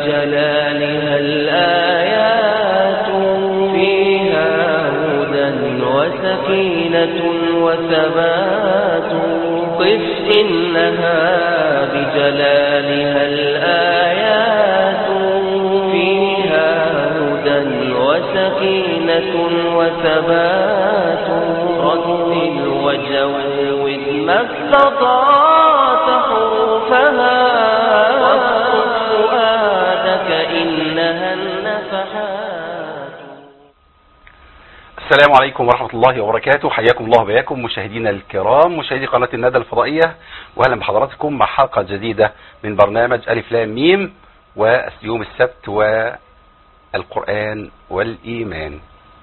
بجلالها الآيات فيها هدى وسكينة وثبات قف إنها بجلالها الآيات فيها هدى وسكينة وثبات رتل وجود ما استطعت حروفها واصرف فؤادك إنها النفحات. السلام عليكم ورحمة الله وبركاته. حياكم الله وبياكم مشاهدينا الكرام، مشاهدي قناة الندى الفضائية، وأهلا بحضراتكم مع حلقة جديدة من برنامج ألف لام ميم ويوم السبت والقرآن والإيمان.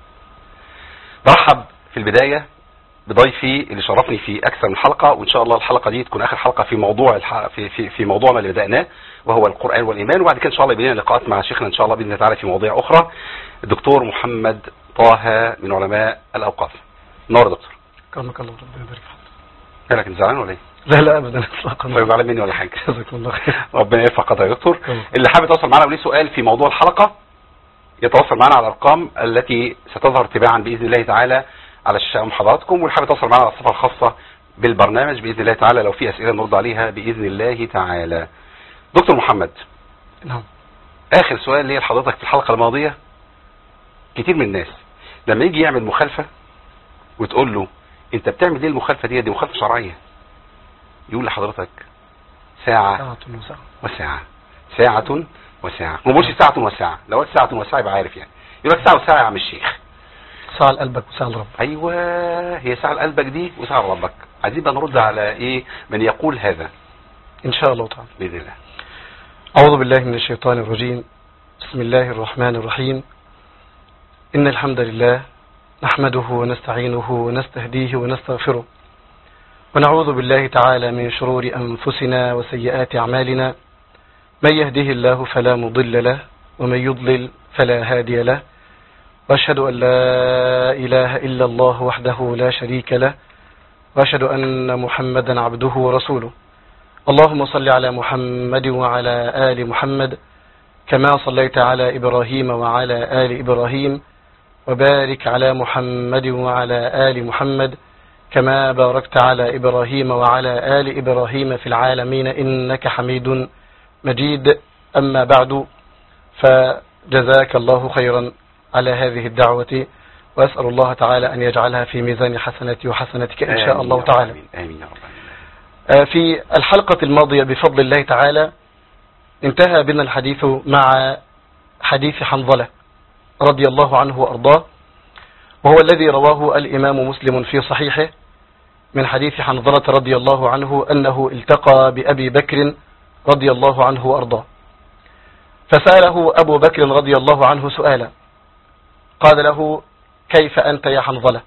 برحب في البداية بضيفي اللي شرفني في أكثر من حلقة، وإن شاء الله الحلقة دي تكون آخر حلقة في موضوع في موضوعنا اللي بدأناه وهو القرآن والإيمان، وبعد كده إن شاء الله يبقى لنا لقاءات مع شيخنا إن شاء الله بإذن الله تعالى في مواضيع أخرى. الدكتور محمد طه من علماء الأوقاف. نور يا دكتور. كرمك الله وربنا يبارك فيك. مالك انت زعلان ولا ايه؟ لا ابدا اطلاقا. طيب زعلان مني ولا حاجه؟ جزاك الله خير. ربنا يرفع قدرك يا دكتور. اللي حابب يتواصل معنا وليه سؤال في موضوع الحلقه يتواصل معنا على الارقام التي ستظهر تباعا باذن الله تعالى على الشاشه امام حضراتكم، واللي حابب يتواصل معنا على الصفحه الخاصه بالبرنامج باذن الله تعالى لو في اسئله نرد عليها باذن الله تعالى. دكتور محمد. نعم. اخر سؤال ليا لحضرتك في الحلقه الماضيه، كتير من الناس لما يجي يعمل مخالفه وتقول له انت بتعمل ايه المخالفه دي مخالفه شرعيه، يقول لحضرتك ساعه وساعه ساعه وساعه. ما بقولش ساعه وساعه، لو قلت ساعه وساعه يبقى عارف يعني. يقول لك ساعه وساعه يا عم الشيخ. ساعه لقلبك وساعه لربك. ايوه، هي ساعه لقلبك دي وساعه لربك. عايزين بقى نرد على ايه من يقول هذا ان شاء الله تعالى باذن الله. اعوذ بالله من الشيطان الرجيم. بسم الله الرحمن الرحيم. ان الحمد لله نحمده ونستعينه ونستهديه ونستغفره، ونعوذ بالله تعالى من شرور أنفسنا وسيئات أعمالنا. من يهده الله فلا مضل له، ومن يضلل فلا هادي له، وأشهد أن لا إله إلا الله وحده لا شريك له، وأشهد أن محمدا عبده ورسوله. اللهم صل على محمد وعلى آل محمد كما صليت على إبراهيم وعلى آل إبراهيم، وبارك على محمد وعلى آل محمد كما باركت على إبراهيم وعلى آل إبراهيم في العالمين إنك حميد مجيد. أما بعد، فجزاك الله خيرا على هذه الدعوة، وأسأل الله تعالى أن يجعلها في ميزان حسنتي وحسنتك إن شاء الله تعالى. آمين يا رب. في الحلقة الماضية بفضل الله تعالى انتهى بنا الحديث مع حديث حنظلة رضي الله عنه وأرضاه، وهو الذي رواه الإمام مسلم في صحيحه من حديث حنظلة رضي الله عنه أنه التقى بأبي بكر رضي الله عنه وأرضاه، فسأله أبو بكر رضي الله عنه سؤالا، قال له: كيف أنت يا حنظلة؟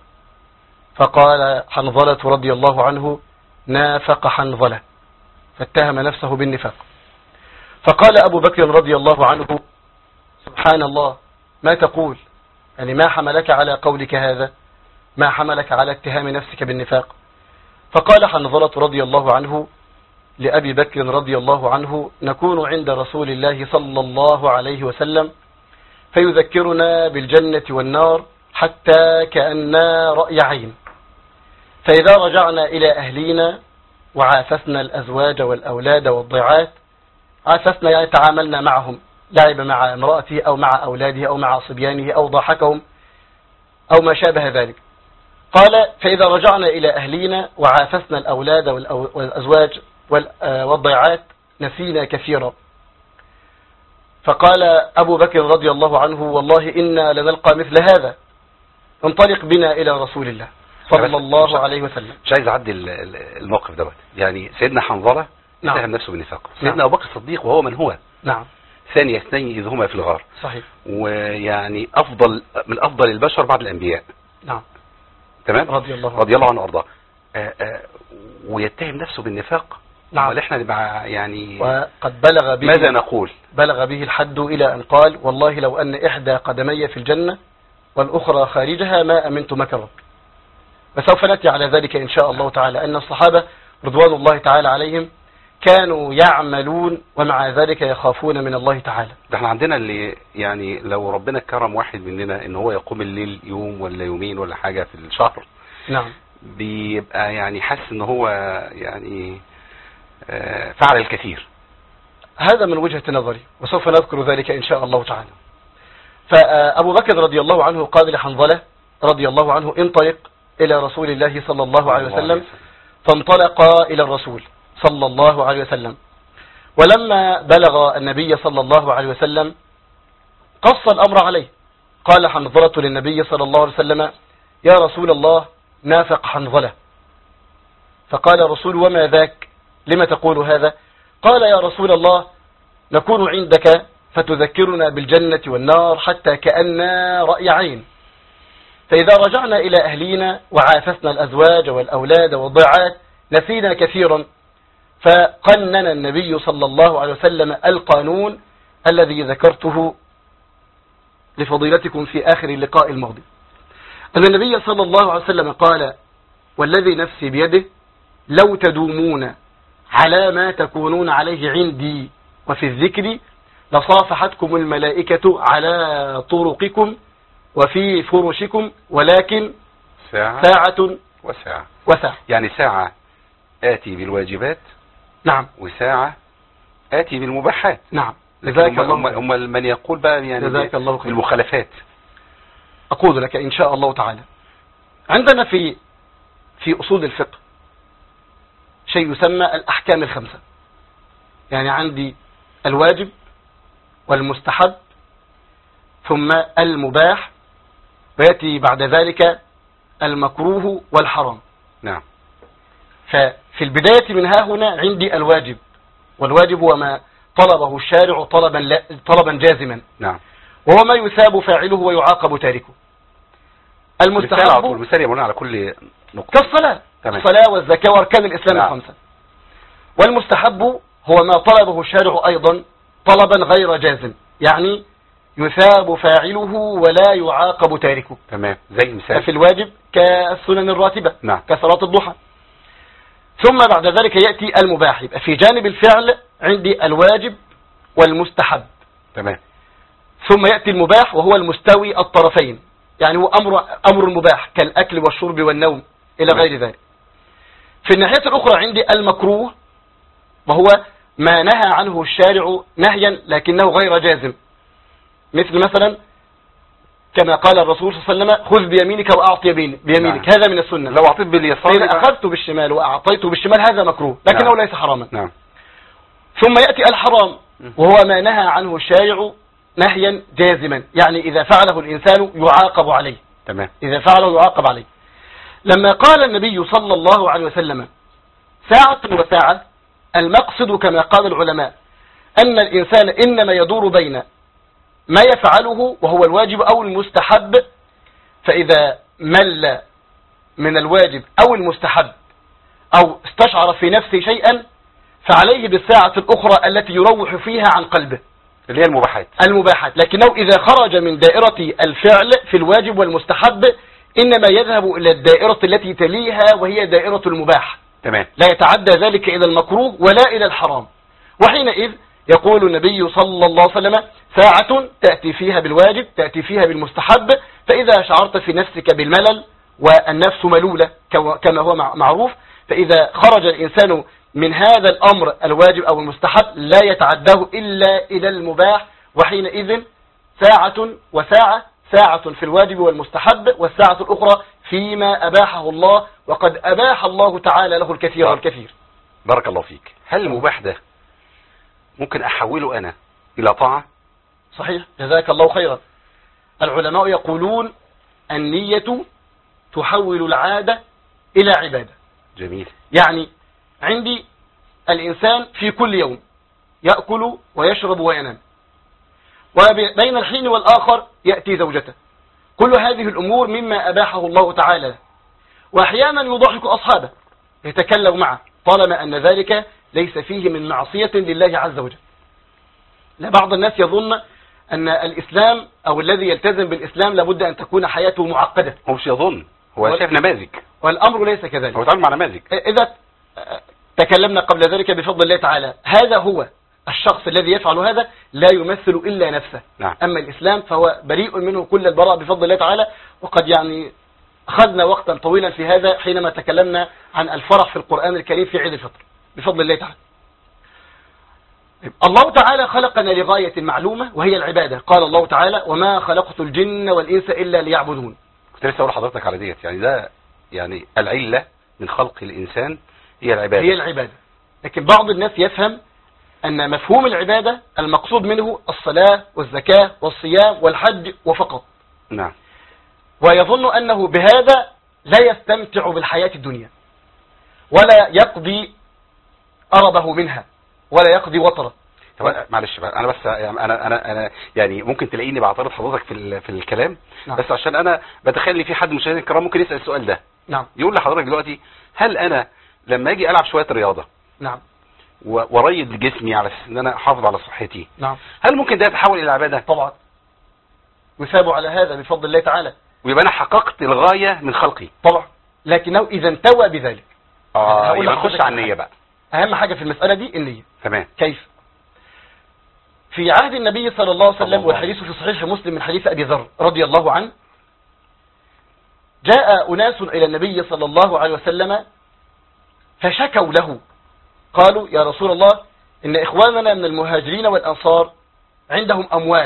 فقال حنظلة رضي الله عنه: نافق حنظلة، فاتهم نفسه بالنفاق. فقال أبو بكر رضي الله عنه: سبحان الله، ما تقول؟ يعني ما حملك على قولك هذا؟ ما حملك على اتهام نفسك بالنفاق؟ فقال حنظلة رضي الله عنه لأبي بكر رضي الله عنه: نكون عند رسول الله صلى الله عليه وسلم فيذكرنا بالجنة والنار حتى كأننا رأي عين، فإذا رجعنا إلى أهلينا وعافسنا الأزواج والأولاد والضيعات، عافسنا يعني تعاملنا معهم، لعب مع امرأته أو مع أولاده أو مع صبيانه أو ضحكهم أو ما شابه ذلك. قال: فإذا رجعنا إلى أهلينا وعافسنا الأولاد والأزواج والضيعات نسينا كثيرا. فقال أبو بكر رضي الله عنه: والله إنا لنلقى مثل هذا، انطلق بنا إلى رسول الله صلى الله عليه وسلم. مش عايز أعدي الموقف دوت. يعني سيدنا حنظلة اتهم نفسه بالنفاق. سيدنا أبو بكر الصديق وهو من هو؟ نعم. ثاني اثنين إذ هما في الغار. صحيح. ويعني من أفضل البشر بعد الأنبياء. نعم. تمام. رضي الله عنه وأرضاه. ويتهم نفسه بالنفاق. نعم. ولحنا نبقى يعني وقد بلغ به، ماذا نقول؟ بلغ به الحد إلى أن قال: والله لو أن إحدى قدمي في الجنة والأخرى خارجها ما أمنت مكر ربي. وسوف نأتي على ذلك إن شاء الله تعالى، أن الصحابة رضوان الله تعالى عليهم كانوا يعملون ومع ذلك يخافون من الله تعالى. ده احنا عندنا اللي يعني لو ربنا كرم واحد مننا ان هو يقوم الليل يوم ولا يومين ولا حاجة في الشهر، نعم، بيبقى يعني حاسس ان هو يعني فعل الكثير. هذا من وجهة نظري وسوف نذكر ذلك إن شاء الله تعالى. فأبو بكر رضي الله عنه قال لحنظلة رضي الله عنه انطلق إلى رسول الله صلى الله عليه وسلم، فانطلق إلى الرسول صلى الله عليه وسلم. ولما بلغ النبي صلى الله عليه وسلم قص الأمر عليه. قال حنظلة للنبي صلى الله عليه وسلم يا رسول الله نافق حنظلة. فقال الرسول وما ذاك؟ لما تقول هذا؟ قال يا رسول الله نكون عندك فتذكرنا بالجنة والنار حتى كأننا رأي عين، فإذا رجعنا إلى أهلينا وعافسنا الأزواج والأولاد والضيعات نسينا كثيرا. فقنن النبي صلى الله عليه وسلم القانون الذي ذكرته لفضيلتكم في آخر اللقاء الماضي، أن النبي صلى الله عليه وسلم قال والذي نفسي بيده لو تدومون على ما تكونون عليه عندي وفي الذكر لصافحتكم الملائكة على طرقكم وفي فرشكم، ولكن ساعة وساعة. يعني ساعة آتي بالواجبات، نعم، وساعة آتي بالمباحات، نعم. لذلك من يقول بقى يعني بالمخالفات. أقول لك إن شاء الله تعالى عندنا في أصول الفقه شيء يسمى الأحكام الخمسة. يعني عندي الواجب والمستحب ثم المباح ويأتي بعد ذلك المكروه والحرام. نعم. ففي البداية من ها هنا عندي الواجب، والواجب هو ما طلبه الشارع طلبا جازما. نعم. وهو ما يثاب فاعله ويعاقب تاركه. المستحب مثال يمنع على كل نقطة كالصلاة، الصلاة والزكاة واركان الإسلام نعم. الخمسة. والمستحب هو ما طلبه الشارع أيضا طلبا غير جازم، يعني يثاب فاعله ولا يعاقب تاركه. تمام. زي مثال في الواجب كالسنن الراتبة، نعم، كصلاة الضحى. ثم بعد ذلك يأتي المباح. يبقى في جانب الفعل عندي الواجب والمستحب، تمام. ثم يأتي المباح وهو المستوي الطرفين، يعني هو أمر مباح كالأكل والشرب والنوم إلى غير ذلك. في الناحية الأخرى عندي المكروه وهو ما نهى عنه الشارع نهيا لكنه غير جازم، مثل مثلا كما قال الرسول صلى الله عليه وسلم خذ بيمينك وأعطي بيمينك. نعم. هذا من السنة. لو أعطيت باليسار فإذا أخذت بالشمال وأعطيت بالشمال هذا مكروه لكنه نعم. ليس حراما. نعم. ثم يأتي الحرام وهو ما نهى عنه الشارع نهيا جازما، يعني إذا فعله الإنسان يعاقب عليه. تمام. إذا فعله يعاقب عليه. لما قال النبي صلى الله عليه وسلم ساعة وساعة، المقصد كما قال العلماء أن الإنسان إنما يدور بين ما يفعله وهو الواجب أو المستحب، فإذا مل من الواجب أو المستحب أو استشعر في نفسه شيئا فعليه بالساعة الأخرى التي يروح فيها عن قلبه، اللي هي المباحات. لكنه إذا خرج من دائرة الفعل في الواجب والمستحب إنما يذهب إلى الدائرة التي تليها وهي دائرة المباح. تمام. لا يتعدى ذلك إلى المكروه ولا إلى الحرام. وحينئذ يقول النبي صلى الله عليه وسلم ساعة تأتي فيها بالواجب تأتي فيها بالمستحب، فإذا شعرت في نفسك بالملل والنفس ملولة كما هو معروف، فإذا خرج الإنسان من هذا الأمر الواجب أو المستحب لا يتعداه إلا إلى المباح، وحينئذ ساعة وساعة، ساعة في الواجب والمستحب والساعة الأخرى فيما أباحه الله، وقد أباح الله تعالى له الكثير والكثير. بارك الله فيك. هل المباح ده ممكن أحوله أنا إلى طاعة؟ صحيح، جزاك الله خيرا. العلماء يقولون النية تحول العادة إلى عبادة. جميل. يعني عندي الإنسان في كل يوم يأكل ويشرب وينام، وبين الحين والآخر يأتي زوجته. كل هذه الأمور مما أباحه الله تعالى، وأحيانا يضحك أصحابه يتكلم معه طالما أن ذلك ليس فيه من معصية لله عز وجل. بعض الناس يظن أن الإسلام أو الذي يلتزم بالإسلام لابد أن تكون حياته معقدة. هو مش يظن، هو شايف نماذج، والأمر ليس كذلك. هو تعامل مع نماذج. إذا تكلمنا قبل ذلك بفضل الله تعالى، هذا هو الشخص الذي يفعل هذا لا يمثل إلا نفسه. نعم. أما الإسلام فهو بريء منه كل البراء بفضل الله تعالى. وقد يعني أخذنا وقتا طويلا في هذا حينما تكلمنا عن الفرح في القرآن الكريم في عيد الفطر بفضل الله تعالى. الله تعالى خلقنا لغاية معلومة وهي العبادة. قال الله تعالى وما خلقت الجن والإنس إلا ليعبدون. كنت لسه أقول لحضرتك على ديت، يعني ده يعني العلة من خلق الإنسان هي العبادة. هي العبادة. لكن بعض الناس يفهم أن مفهوم العبادة المقصود منه الصلاة والزكاة والصيام والحج وفقط. نعم. ويظن أنه بهذا لا يستمتع بالحياة الدنيا ولا يقضي أربه منها ولا يقضي وطره. طب معلش بقى، انا بس يعني انا يعني ممكن تلاقيني بعترض حضرتك في الكلام. نعم. بس عشان انا بتخيل ان في حد من المشاهدين الكرام ممكن يسال السؤال ده. نعم. يقول لحضرتك دلوقتي هل انا لما اجي العب شويه رياضه نعم. وريض جسمي على ان انا احافظ على صحتي، نعم. هل ممكن ده يتحول الى عباده؟ طبعا يثاب على هذا بفضل الله تعالى، ويبقى انا حققت الغايه من خلقي. طبعا. لكنه اذا انتوى بذلك. يبقى نخش على النيه بقى. اهم حاجه في المساله دي النيه. تمام. كيف؟ في عهد النبي صلى الله عليه وسلم، والحديث في صحيح مسلم من حديث ابي ذر رضي الله عنه، جاء اناس الى النبي صلى الله عليه وسلم فشكوا له، قالوا يا رسول الله ان اخواننا من المهاجرين والانصار عندهم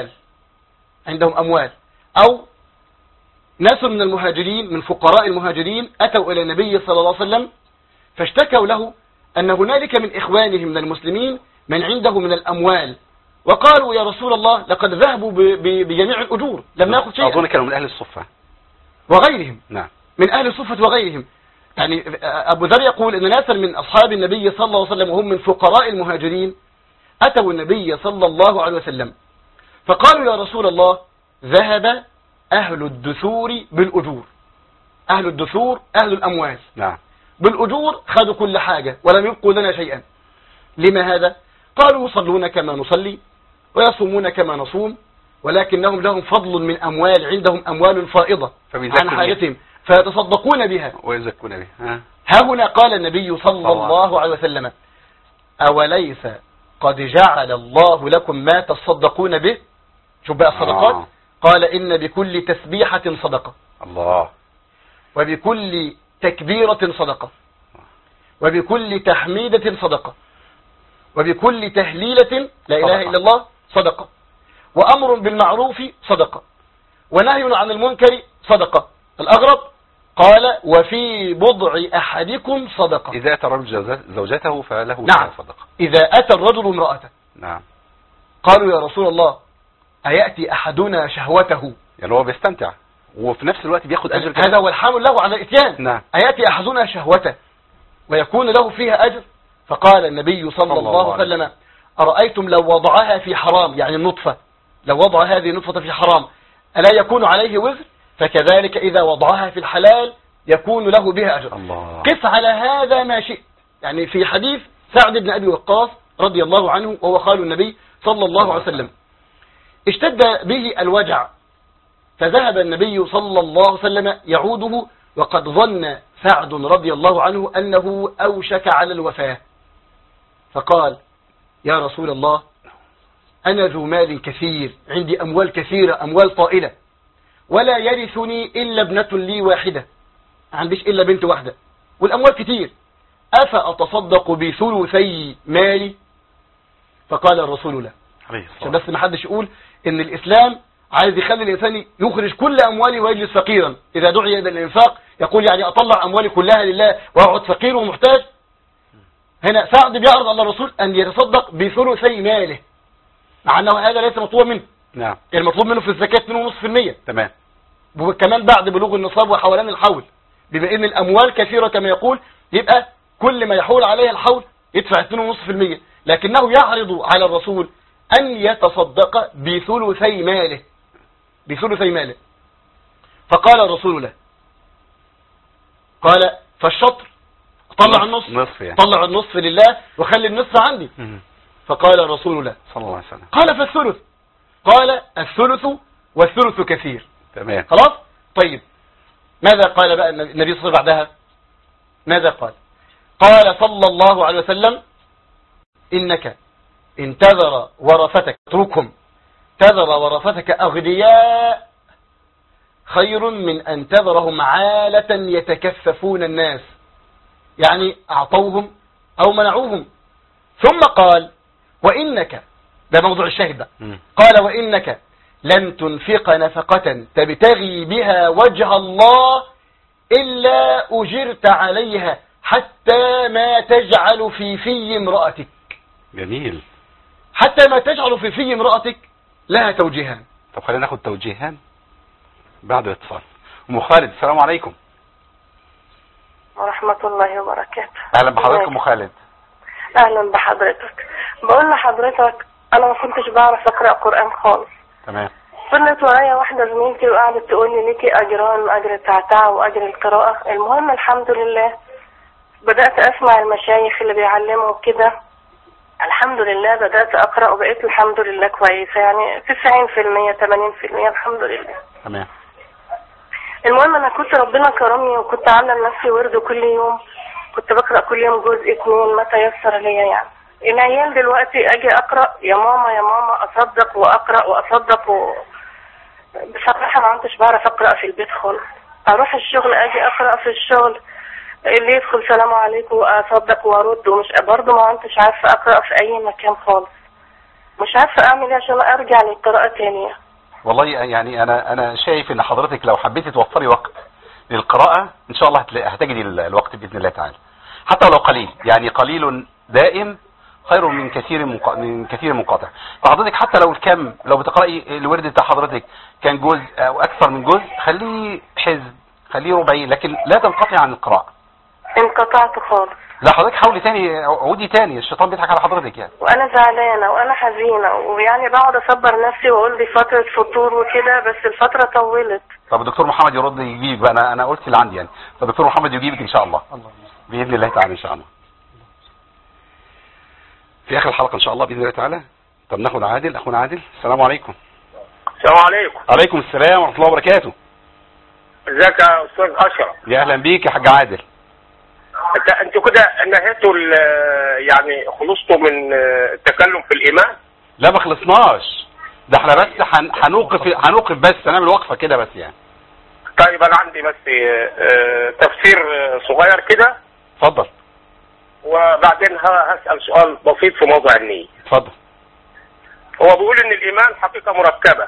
اموال، او ناس من المهاجرين من فقراء المهاجرين اتوا الى النبي صلى الله عليه وسلم فاشتكوا له ان هنالك من اخوانهم من المسلمين من عنده من الاموال، وقالوا يا رسول الله لقد ذهبوا بجميع الاجور لم ناخذ شيئا. اظن كانوا من اهل الصفه وغيرهم. نعم. من اهل الصفه وغيرهم. يعني ابو ذر يقول ان ناسا من اصحاب النبي صلى الله عليه وسلم وهم من فقراء المهاجرين اتوا النبي صلى الله عليه وسلم فقالوا يا رسول الله ذهب اهل الدثور بالاجور. اهل الدثور اهل الاموال. نعم. بالاجور خذوا كل حاجه ولم يبقوا لنا شيئا. لما هذا؟ قالوا يصلون كما نصلي ويصومون كما نصوم، ولكنهم لهم فضل من أموال، عندهم أموال فائضة عن حاجتهم فيتصدقون بها ويزكون بها. ها هنا قال النبي صلى الله عليه وسلم أوليس قد جعل الله لكم ما تصدقون به؟ شوف بقى الصدقات. قال إن بكل تسبيحة صدقة، الله، وبكل تكبيرة صدقة، وبكل تحميدة صدقة، وبكل تهليلة لا إله إلا الله صدقة، وأمر بالمعروف صدقة، ونهي عن المنكر صدقة. الأغرب قال وفي بضع أحدكم صدقة. إذا أتى الرجل زوجته فله نعم. صدقة. إذا أتى الرجل امرأته. نعم. قالوا يا رسول الله أيأتي أحدنا شهوته؟ يعني هو بيستمتع وفي نفس الوقت بياخد أجر. هذا هو الحامل له على الإتيان. نعم. أيأتي أحدنا شهوته ويكون له فيها أجر؟ فقال النبي صلى الله عليه وسلم أرأيتم لو وضعها في حرام، يعني النطفة، لو وضع هذه النطفة في حرام ألا يكون عليه وزر؟ فكذلك إذا وضعها في الحلال يكون له بها أجر. الله. قس على هذا ما شئت. يعني في حديث سعد بن أبي وقاص رضي الله عنه وهو خال النبي صلى الله عليه وسلم، اشتد به الوجع فذهب النبي صلى الله عليه وسلم يعوده، وقد ظن سعد رضي الله عنه أنه أوشك على الوفاة، فقال يا رسول الله أنا ذو مال كثير، عندي أموال كثيرة، أموال طائلة، ولا يرثني إلا ابنة لي واحدة، ما عنديش إلا بنت واحدة والأموال كتير، أفأتصدق بثلثي مالي؟ فقال الرسول لا. عشان بس ما حدش يقول إن الإسلام عايز يخلي الإنسان يخرج كل أمواله ويجلس فقيرا، إذا دعي إلى الإنفاق يقول يعني أطلع أموالي كلها لله وأقعد فقير ومحتاج. هنا سعد بيعرض على الرسول أن يتصدق بثلثي ماله، مع أنه هذا ليس مطلوب منه. نعم. المطلوب منه في الزكاة 2.5%. تمام. وكمان بعد بلوغ النصاب وحولان الحول، بما ان الاموال كثيرة كما يقول، يبقى كل ما يحول عليه الحول يدفع 2.5%، لكنه يعرض على الرسول ان يتصدق بثلثي ماله، بثلثي ماله. فقال الرسول له، قال فالشطر، طلع النصف، يعني. طلع النصف لله وخلي النصف عندي. فقال الرسول له صلى الله عليه وسلم، قال فالثلث، قال الثلث والثلث كثير. تمام. خلاص. طيب ماذا قال بقى النبي صلى الله عليه وسلم بعدها؟ ماذا قال؟ قال صلى الله عليه وسلم: إنك إن تذر ورثتك، اتركهم، تذر ورثتك أغنياء خير من أن تذرهم عالة يتكففون الناس، يعني أعطوهم أو منعوهم. ثم قال: وإنك، ده موضوع الشاهد بقى، قال: وإنك لن تنفق نفقة تبتغي بها وجه الله إلا أجرت عليها حتى ما تجعل في امرأتك. جميل. حتى ما تجعل في امرأتك لها توجيهان. طب خلينا ناخد توجيهان بعد الاتصال. أم خالد، السلام عليكم. ورحمة الله وبركاته. أهلا بحضرتك أم خالد. أهلا بحضرتك. بقول لحضرتك أنا ما كنتش بعرف أقرأ قرآن خالص. تمام. فضلت ورايا واحدة زميلتي وقعدت تقول لي ليكي أجران، أجر التعتع وأجر القراءة. المهم الحمد لله بدأت أسمع المشايخ اللي بيعلموا كده، الحمد لله بدأت أقرأ وبقيت الحمد لله كويسة، يعني 90% 80% الحمد لله. تمام. المهم أنا كنت ربنا كرمني وكنت عاملة لنفسي ورد كل يوم، كنت بقرأ كل يوم جزء 2 ما تيسر ليا. يعني العيال دلوقتي أجي أقرأ يا ماما يا ماما، أصدق وأقرأ وأصدق بصراحة ما كنتش بعرف أقرأ في البيت خالص. أروح الشغل أجي أقرأ في الشغل، اللي يدخل سلام عليكم وأصدق وأرد، ومش برضه ما كنتش عارفة أقرأ في أي مكان خالص. مش عارفة أعمل إيه عشان أرجع للقراءة تانية. والله يعني أنا شايف إن حضرتك لو حبيتي توفري وقت للقراءة إن شاء الله هتجدي الوقت بإذن الله تعالى، حتى لو قليل، يعني قليل دائم خير من كثير منقطع. فحضرتك حتى لو الكم، لو بتقرأي الورد بتاع حضرتك كان جزء أو أكثر من جزء، خليه حزب، خليه ربعي، لكن لا تنقطع عن القراءة. انقطعت خالص. لا حضرتك حاولي تاني، عودي تاني، الشيطان بيضحك على حضرتك يعني. وانا زعلانه وانا حزينه، ويعني بقعد اصبر نفسي واقول دي فتره فطور وكده، بس الفتره طولت. طب الدكتور محمد يرد يجيبك بقى، انا قلت اللي عندي يعني، فالدكتور محمد يجيبك ان شاء الله باذن الله تعالى ان شاء الله في اخر الحلقه ان شاء الله باذن الله تعالى. طب ناخد عادل، اخونا عادل. السلام عليكم. السلام عليكم. عليكم السلام ورحمه الله وبركاته. ازيك يا استاذ اشرف؟ يا اهلا بيك يا حاج عادل. انتوا كده نهيتوا يعني خلصتوا من التكلم في الايمان؟ لا ما خلصناش، ده احنا بس هنوقف بس، هنعمل وقفه كده بس يعني. طيب انا عندي بس تفسير صغير كده. اتفضل. وبعدين هسأل سؤال بسيط في موضوع النية. اتفضل. هو بيقول ان الايمان حقيقة مركبة.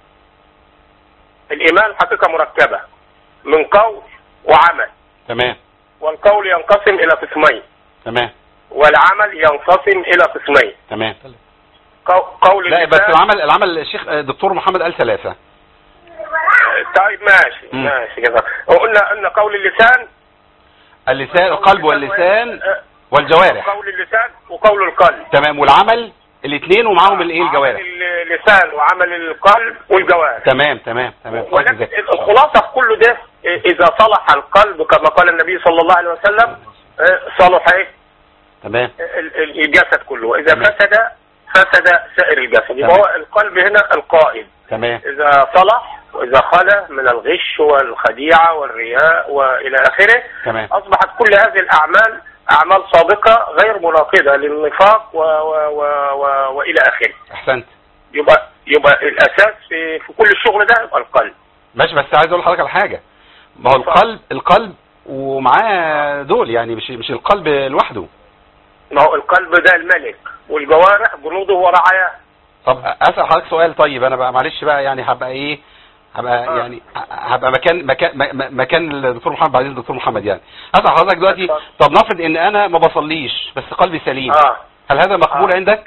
الايمان حقيقة مركبة من قول وعمل. تمام. والقول ينقسم الى قسمين. تمام. والعمل ينقسم الى قسمين. تمام. قول لا بس العمل الشيخ الدكتور محمد قال 3. طيب ماشي كده. قلنا ان قول اللسان، القلب واللسان والجوارح. قول اللسان وقول القلب. تمام. والعمل الاثنين ومعاهم الايه الجوارح. اللسان وعمل القلب والجوارح. تمام. ولكن الخلاصه في كل ده اذا صلح القلب كما قال النبي صلى الله عليه وسلم صلح ايه؟ تمام. الجسد كله، واذا فسد سائر الجسد. يبقى هو القلب هنا القائد. تمام. اذا صلح واذا خلى من الغش والخديعه والرياء والى اخره، تمام. اصبحت كل هذه الاعمال اعمال صادقه غير مناقضه للنفاق والى اخره. احسنت. يبقى الاساس في كل الشغل ده يبقى القلب. ماشي، بس عايز اقول لحضرتك على حاجه. ما هو القلب ومعاه دول، يعني مش القلب لوحده. ما هو القلب ده الملك والجوارح جنوده ورعاياه. طب اسال حضرتك سؤال. طيب انا بقى معلش بقى، يعني يعني هبقى مكان الدكتور محمد بعدين الدكتور محمد يعني. اسال حضرتك دلوقتي، طب نفرض ان انا ما بصليش بس قلبي سليم، هل هذا مقبول عندك؟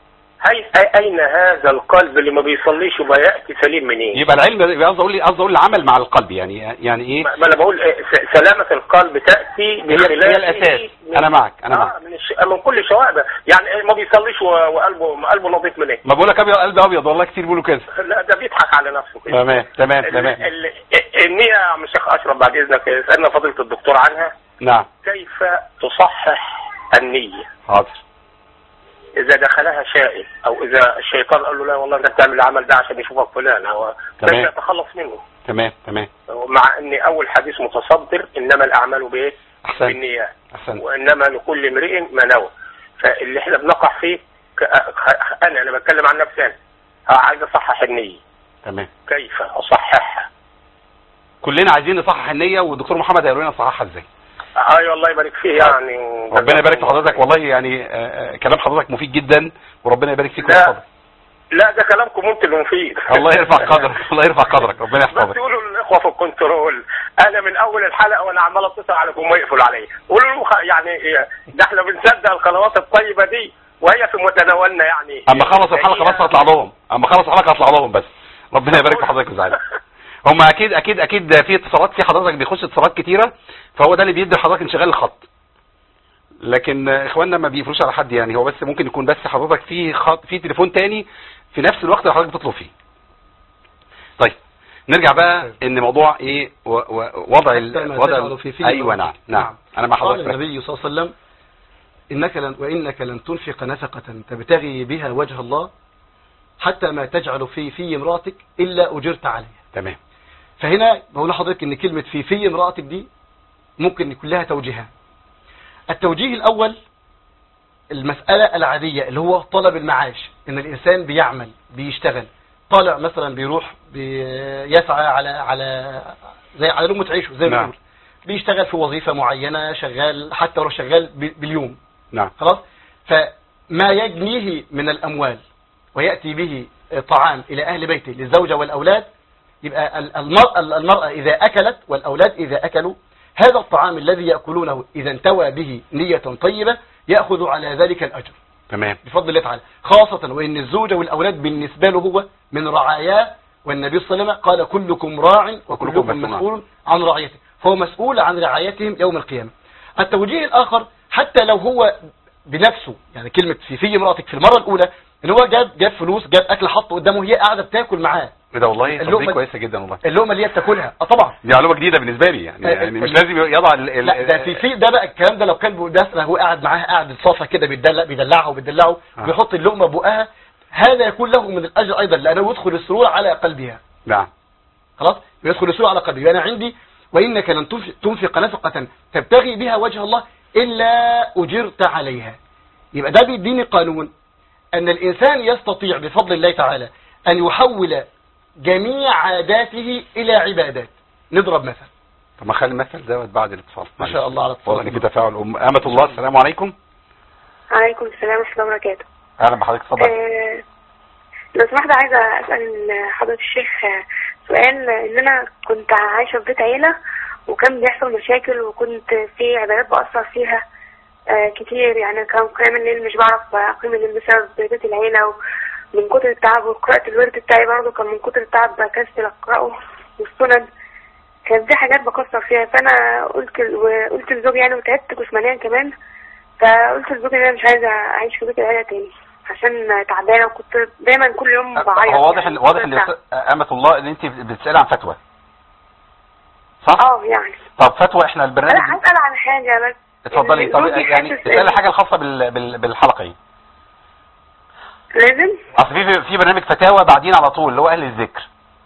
اين هذا القلب اللي ما بيصليش وما ياتي سليم منين؟ يبقى العلم، قصدي اقول العمل مع القلب، يعني ايه؟ ما انا بقول سلامه القلب تاتي من خلال هي الاساس. انا معك من كل شوائبه. يعني ما بيصليش وقلبه نظيف من ايه؟ ما بقول لك قلب ابيض، والله كتير بيقولوا كده. لا ده بيضحك على نفسه كده. تمام. النية يا عم الشيخ اشرف بعد اذنك اسالنا فضيله الدكتور عنها. نعم. كيف تصحح النية؟ حاضر. اذا دخلها شائب او اذا الشيطان قال له لا والله انت بتعمل العمل ده عشان يشوفك فلان، هو كيف يتخلص منه؟ تمام. مع ان اول حديث متصدر انما الاعمال بايه؟ أحسن. بالنيات، أحسن. وانما لكل امرئ ما نوى. فاللي احنا بنقع فيه انا بتكلم عن نفسي، انا عايز اصحح النية. تمام. كيف اصححها؟ كلنا عايزين نصحح النية، والدكتور محمد هيقول لنا نصححها ازاي. ايوه الله يبارك فيه يعني. ربنا يبارك في حضرتك والله، يعني كلام حضرتك مفيد جدا، وربنا يبارك فيك. لا ده كلامكم ممكن مفيد. الله يرفع قدرك، الله يرفع قدرك، ربنا يحفظك. بس يقولوا الاخوه في الكنترول، انا من اول الحلقه وانا عمال اتصل عليكم ويقفلوا عليا، قولوا له يعني ده احنا بنصدق القنوات الطيبه دي وهي في متناولنا يعني. اما خلص الحلقه بس هطلع لهم، اما خلص الحلقه هطلع لهم بس. ربنا يبارك في حضرتك ويسعدك. هم اكيد في اتصالات، في حضرتك بيخش اتصالات كتيره، فهو ده اللي بيدي لحضرتك انشغال الخط. لكن اخواننا ما بيقفلوش على حد، يعني هو بس ممكن يكون بس حضرتك في تليفون تاني في نفس الوقت اللي حضرتك بتطلب فيه. طيب نرجع بقى ان موضوع ايه، وضع ايوه نعم انا مع حضرتك. قال النبي صلى الله عليه وسلم وانك لن تنفق نفقة تبتغي بها وجه الله حتى ما تجعل في امرأتك الا اجرت عليها. تمام. فهنا بقول لحضرتك ان كلمة في امرأتك دي ممكن يكون لها توجيهان. التوجيه الاول المسألة العادية اللي هو طلب المعاش، ان الانسان بيعمل بيشتغل، طالع مثلا بيروح بيسعى على لقمة عيشه زي ما بيقول، بيشتغل في وظيفة معينة، شغال حتى لو شغال باليوم. نعم. خلاص. فما يجنيه من الاموال ويأتي به طعام الى اهل بيته للزوجة والاولاد، يبقى المرأة اذا اكلت والاولاد اذا اكلوا، هذا الطعام الذي يأكلونه إذا انتوى به نية طيبة يأخذ على ذلك الأجر. تمام. بفضل الله تعالى، خاصة وإن الزوجة والأولاد بالنسبة له هو من رعاياه، والنبي صلى الله عليه وسلم قال كلكم راع وكلكم مسؤول عن رعيته، فهو مسؤول عن رعايتهم يوم القيامة. التوجيه الآخر حتى لو هو بنفسه، يعني كلمة في امرأتك في المرة الأولى إن هو جاب فلوس، جاب أكل حطه قدامه، هي قاعدة بتاكل معاه. ده والله تطبيق كويسه جدا والله. اللقمه اللي هي بتاكلها طبعا دي معلومه جديده بالنسبه لي، يعني مش لازم يضع لا ده في ده بقى الكلام ده لو كان بيدسنا هو قاعد معاها، قاعد الصافه كده بيدلعها وبيحط اللقمه بقها، هذا يكون له من الاجر ايضا، لانه يدخل السرور على قلبها. نعم. خلاص، يدخل السرور على قلبها. انا عندي وانك لن تنفق نفقه تبتغي بها وجه الله الا اجرت عليها. يبقى ده بيديني قانون ان الانسان يستطيع بفضل الله تعالى ان يحول جميع عاداته إلى عبادات. نضرب مثل. طب ما خلي المثل دوت بعد الاتصال. ما شاء الله على الاتصال. والله في تفاعل. أمة الله السلام عليكم. عليكم السلام ورحمة الله وبركاته. أهلا بحضرتك، اتفضل. لو سمحت عايزة أسأل حضرتك الشيخ سؤال. إن أنا كنت عايشة في بيت عيلة وكان بيحصل مشاكل، وكنت في عبادات بأثر فيها كتير، يعني كان قيام الليل مش بعرف أقيم الليل بسبب بيت العيلة، من كتر التعب، وقراءة الورد بتاعي برضه كان من كتر التعب بكسل أقرأه، والسنن كانت دي حاجات بكسر فيها. فأنا قلت لزوجي يعني، وتعبت جسمانيا كمان، فقلت لزوجي إن أنا مش عايزة أعيش في بيت العيلة تاني عشان تعبانة، وكنت دايما كل يوم بعيط. هو واضح ان أمة الله ان انت بتسألي عن فتوى، صح؟ يعني. طب فتوى احنا البرنامج. لا هسأل عن حاجة بس. اتفضلي. طب يعني اسألي حاجة الخاصة بالحلقة ايه؟ لازم. اصل في برنامج فتاوى بعدين على طول اللي هو اهل الذكر.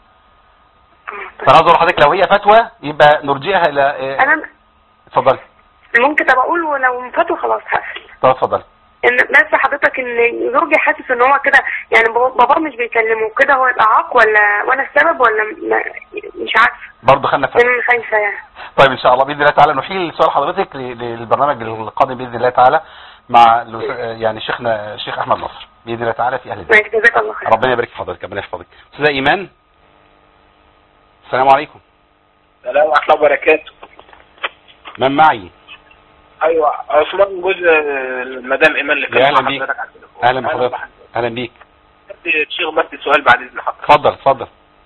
فنظر حضرتك لو هي فتوى يبقى نرجئها الى انا اتفضلي. ممكن طب اقول ولو فتوى خلاص هقفل. طب اتفضلي. ان بس حضرتك ان زوجي حاسس ان هو كده، يعني بابا مش بيكلمه كده، هو الاعاق وانا السبب ولا مش عارفه. برضه خلنا انا خايفه يعني. طيب ان شاء الله باذن الله تعالى نحيل سؤال حضرتك للبرنامج القادم باذن الله تعالى مع يعني الشيخ احمد نصر باذن الله تعالى في اهل الذكر. جزاك الله خير. ربنا يبارك في حضرتك، ربنا يحفظك. استاذه ايمان السلام عليكم. السلام ورحمه الله وبركاته. من معي؟ ايوه عثمان جوز المدام ايمان اللي كان اهلا بيك. اهلا بحضرتك. اهلا بيك. الشيخ بس سؤال بعد اذن حضرتك. اتفضل.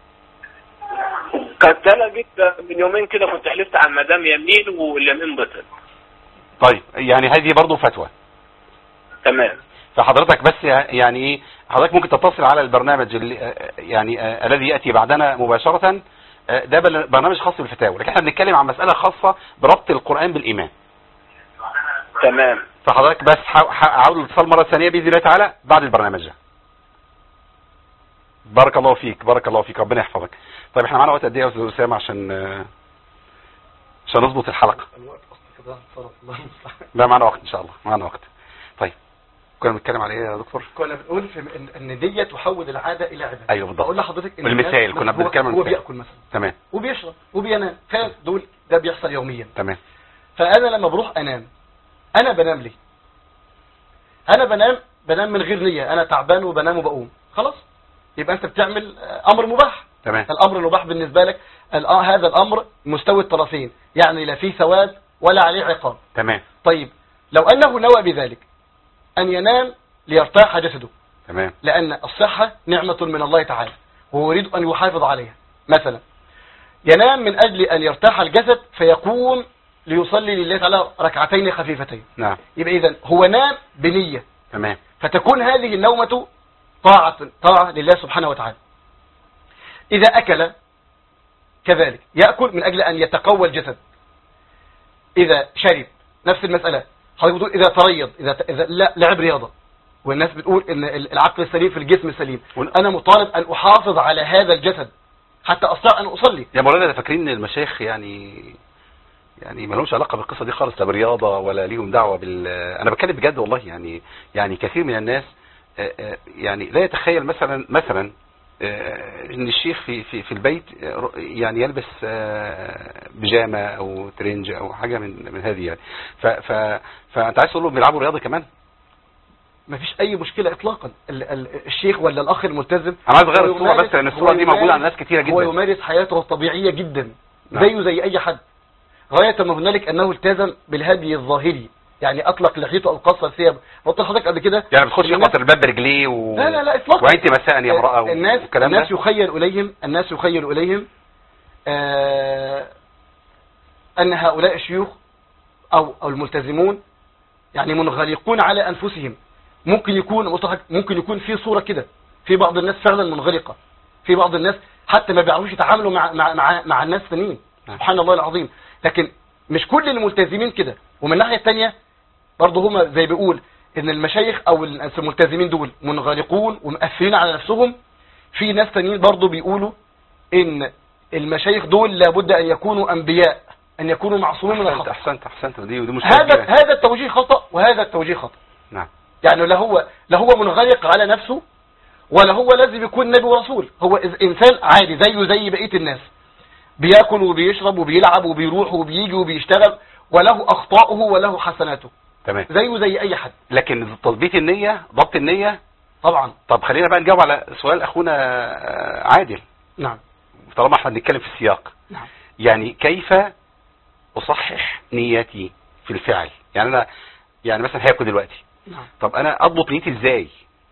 كنت انا جيت من يومين كده، كنت حلفت على المدام يمين واليمين بطل. طيب يعني هذه برضه فتوى. تمام. فحضرتك بس يعني ايه، حضرتك ممكن تتصل على البرنامج اللي يعني الذي ياتي بعدنا مباشره، ده برنامج خاص بالفتاوى، لكن احنا بنتكلم عن مساله خاصه بربط القران بالايمان. تمام. فحضرتك بس عاود الاتصال مره ثانيه باذن الله تعالى بعد البرنامج ده. بارك الله فيك، ربنا يحفظك. طيب احنا معانا وقت قد ايه يا استاذ اسامه عشان نظبط الحلقه؟ كده صرف الله المستعان. لا معنا وقت ان شاء الله، معنا وقت. طيب كنا بنتكلم على ايه يا دكتور؟ كنا بنقول ان دي تحول العاده الى عباده. ايوه بالضبط. بقول لحضرتك ان المثال كنا بنتكلم عن هو بياكل مثلا، تمام، وبيشرب وبينام، دول ده بيحصل يوميا. تمام. فانا لما بروح انام، انا بنام ليه؟ انا بنام من غير نيه، انا تعبان وبنام وبقوم، خلاص يبقى انت بتعمل امر مباح. تمام. الامر المباح بالنسبه لك هذا الامر مستوي الطرفين، يعني لا فيه ثواب ولا عليه عقاب. تمام. طيب لو انه نوى بذلك ان ينام ليرتاح جسده، تمام. لان الصحه نعمه من الله تعالى وهو يريد ان يحافظ عليها، مثلا ينام من اجل ان يرتاح الجسد فيقوم ليصلي لله تعالى ركعتين خفيفتين. نعم. يبقى اذا هو نام بنيه، تمام. فتكون هذه النومه طاعه لله سبحانه وتعالى. اذا اكل كذلك ياكل من اجل ان يتقوى الجسد. اذا شرب نفس المساله. حضرتك بتقول اذا تريض، اذا لعب رياضه، والناس بتقول ان العقل السليم في الجسم السليم، انا مطالب ان احافظ على هذا الجسد حتى استطيع ان اصلي. يا مولانا ده فاكرين ان المشايخ يعني ما لهمش علاقه بالقصه دي خالص، لا بالرياضه ولا ليهم دعوه انا بتكلم بجد والله. يعني كثير من الناس يعني لا يتخيل مثلا ان الشيخ في البيت يعني يلبس بيجامه او ترنج او حاجه من هذه يعني. فانت عايز تقول له بيلعبوا رياضه كمان؟ ما فيش اي مشكله اطلاقا. الشيخ ولا الاخ الملتزم، انا عايز اغير الصوره بس لان الصوره دي موجوده عند ناس كتيره جدا. هو يمارس حياته الطبيعيه جدا نعم. زيه زي اي حد، غايه ما هنالك انه التزم بالهدي الظاهري، يعني اطلق لحيته او قصر ثيابه. قلت لحضرتك قبل كده يعني بتخش يخبط الباب برجليه لا اطلاقا. وانت مساء يا امراه الناس يخيل اليهم ان هؤلاء الشيوخ او الملتزمون يعني منغلقون على انفسهم. ممكن يكون في صورة كده، في بعض الناس فعلا منغلقة، في بعض الناس حتى ما بيعرفوش يتعاملوا مع الناس ثانيين. سبحان الله العظيم. لكن مش كل الملتزمين كده. ومن الناحية الثانية برضه هما زي بيقول ان المشايخ او الملتزمين دول منغلقون ومقفلين على نفسهم. في ناس ثانيين برضه بيقولوا ان المشايخ دول لابد ان يكونوا انبياء، ان يكونوا معصومين من الخطأ. احسنت ودي مشكلة. هذا التوجيه خطأ وهذا التوجيه خطأ. نعم. يعني لا هو منغلق على نفسه ولا هو لازم يكون نبي ورسول. هو انسان عادي زيه زي بقية الناس، بياكل وبيشرب وبيلعب وبيروح وبيجي وبيشتغل، وله اخطاؤه وله حسناته. تمام. زيه زي اي حد. لكن تضبيط النية، ضبط النية طبعا. طب خلينا بقى نجاوب على سؤال اخونا عادل. نعم. طالما احنا بنتكلم في السياق. نعم. يعني كيف اصحح نيتي في الفعل؟ يعني انا مثلا هاكل دلوقتي. نعم. طب انا اضبط نيتي ازاي؟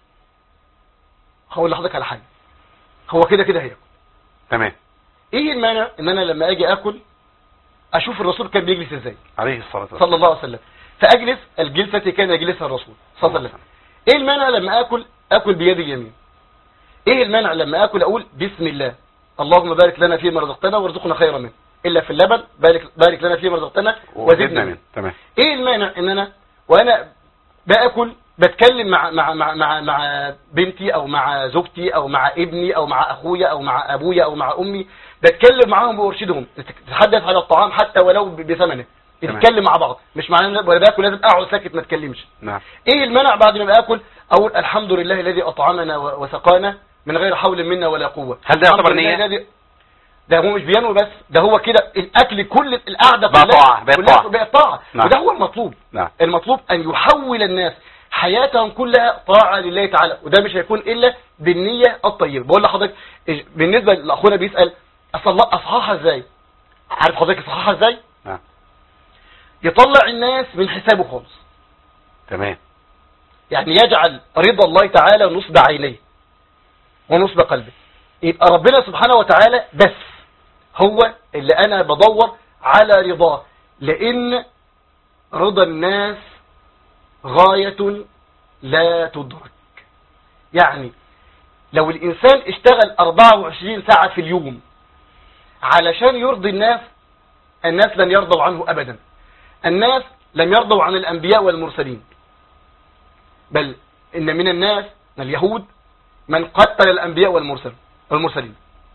هقول لحضرتك على حاجه. هو كده هياكل. تمام. ايه المانع ان انا لما اجي اكل اشوف الرسول كان بيجلس ازاي عليه الصلاه والسلام صلى الله عليه وسلم، فاجلس الجلسه كان يجلسها الرسول صلى الله عليه وسلم. ايه المانع لما اكل بيد اليمين؟ ايه المانع لما اقول بسم الله اللهم بارك لنا فيما رزقتنا وارزقنا خيرا منه، الا في اللبن بارك لنا فيما رزقتنا وزدنا منه. تمام. ايه المانع ان انا وانا باكل بتكلم مع بنتي او مع زوجتي او مع ابني او مع اخويا او مع ابويا او مع امي، بتكلم معاهم وارشدهم، تتحدث على الطعام حتى ولو بثمنه، نتكلم مع بعض، مش معناه وانا باكل لازم اقعد ساكت ما اتكلمش. نعم. ايه المنع بعد ما اقول الحمد لله الذي اطعمنا وسقانا من غير حول منا ولا قوه؟ هل ده يعتبر نيه؟ ده هو مش بينوي بس، ده هو كده الاكل كل القعده كلها بقت طاعه. نعم. وده هو المطلوب. نعم. المطلوب ان يحول الناس حياتهم كلها طاعه لله تعالى، وده مش هيكون الا بالنيه الطيبه. بقول لحضرتك بالنسبه لاخونا بيسال اصححها ازاي؟ عارف حضرتك اصححها ازاي؟ نعم. يطلع الناس من حسابه خالص. تمام. يعني يجعل رضا الله تعالى نصب عينيه ونصب قلبه، يبقى ربنا سبحانه وتعالى بس هو اللي انا بدور على رضاه، لان رضا الناس غاية لا تدرك. يعني لو الانسان اشتغل 24 ساعة في اليوم علشان يرضي الناس لن يرضوا عنه ابدا. الناس لم يرضوا عن الانبياء والمرسلين، بل ان من الناس من اليهود من قتل الانبياء والمرسلين.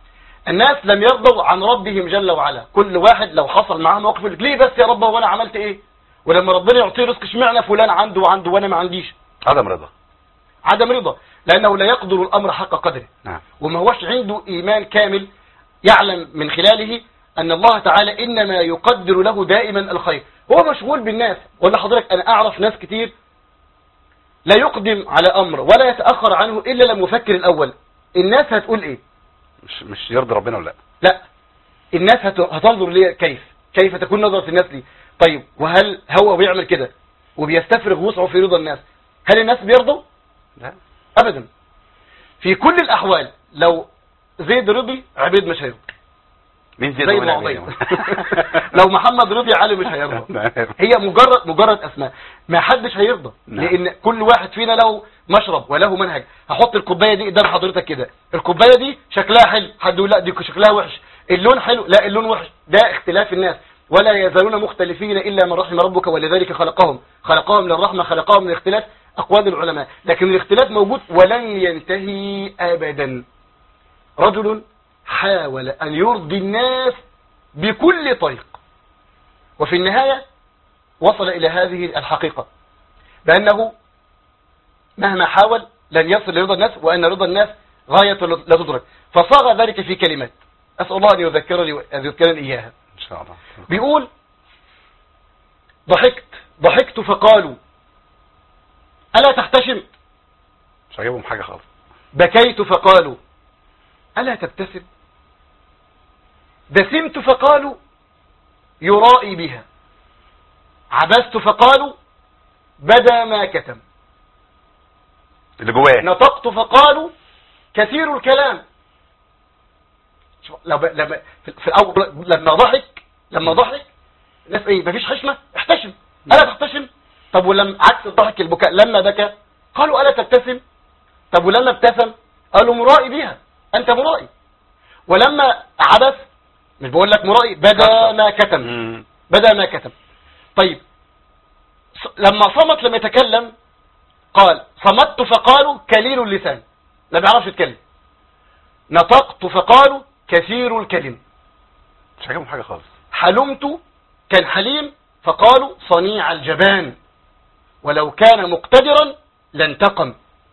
الناس لم يرضوا عن ربهم جل وعلا. كل واحد لو حصل معاه موقف يقول ليه بس يا رب وانا عملت ايه؟ ولما ربنا يعطيه رزق اشمعنى فلان عنده وعنده وانا ما عنديش؟ عدم رضا. عدم رضا، لانه لا يقدر الامر حق قدره. نعم. وما هوش عنده ايمان كامل يعلم من خلاله ان الله تعالى انما يقدر له دائما الخير. هو مشغول بالناس. ولا حضرتك انا اعرف ناس كتير لا يقدم على امر ولا يتاخر عنه الا لما يفكر الاول الناس هتقول ايه. مش يرضي ربنا ولا لا؟ لا، الناس هتنظر ليه كيف تكون نظرة الناس لي. طيب وهل هو بيعمل كده وبيستفرغ وسعه في رضا الناس؟ هل الناس بيرضوا؟ لا ابدا. في كل الاحوال لو زيد رضي عبيد مش هيرضى. مين زيد زي ولا ما عبيد؟ لو محمد رضي علي مش هيرضى. هي مجرد اسماء، ما حدش هيرضى. لان كل واحد فينا له مشرب وله منهج. هحط الكوبايه دي قدام حضرتك كده، الكوبايه دي شكلها حلو، حد يقول لا دي شكلها وحش. اللون حلو، لا اللون وحش. ده اختلاف الناس. ولا يزالون مختلفين الا من رحم ربك ولذلك خلقهم للرحمه، خلقهم للاختلاف. اقوال العلماء، لكن الاختلاف موجود ولن ينتهي ابدا. رجل حاول أن يرضي الناس بكل طريق، وفي النهاية وصل إلى هذه الحقيقة بأنه مهما حاول لن يصل لرضا الناس، وأن رضا الناس غاية لا تدرك. فصاغ ذلك في كلمات أسأل الله أن يذكرني إياها. إن شاء الله. بيقول ضحكت فقالوا ألا تحتشم؟ مش عاجبهم حاجة خالص. بكيت فقالوا ألا تبتسم؟ دسمت فقالوا يرائي بها. عبست فقالوا بدا ما كتم. اللي جواه. نطقت فقالوا كثير الكلام. في الأول لما ضحك الناس ايه؟ مفيش حشمة؟ احتشم. ألا تحتشم؟ طب ولما عكس الضحك البكاء، لما بكى قالوا ألا تبتسم؟ طب ولما ابتسم قالوا مرائي بها، أنت مرائي. ولما عبس مش بقول لك مرائي، بدا ما كتم. بدا ما كتم. طيب لما صمت لم يتكلم قال صمت فقالوا كليل اللسان، لا بيعرفش يتكلم. نطقت فقالوا كثير الكلم. مش عاجبهم حاجة خالص. حلمت كان حليم فقالوا صنيع الجبان، ولو كان مقتدرا لانتقم.